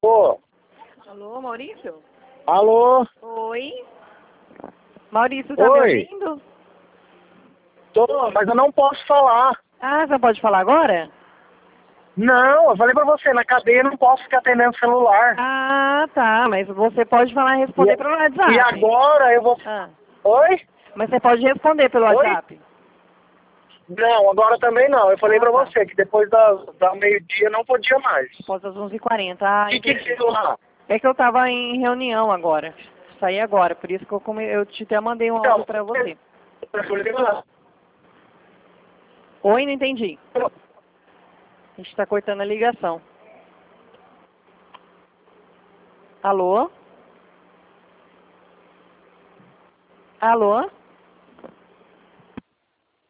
Ô, Alô, Maurício? alô? Oi? Maurício, tá me Oi? ouvindo? Tô, mas eu não posso falar. Ah, você não pode falar agora? Não, eu falei pra você, na cadeia eu não posso ficar atendendo celular. Ah, tá, mas você pode falar e responder pelo WhatsApp. E agora eu vou... Ah, Oi? mas você pode responder pelo Oi? WhatsApp. Não, agora também não. Eu falei Ah, pra tá. você que depois da meio-dia não podia mais. Após as 11h40. Ah, Que entendi. celular? É que eu tava em reunião agora. Saí agora, por isso que eu até mandei um áudio Então, pra você. eu falei pra Oi, não entendi. A gente tá cortando a ligação. Alô? Alô?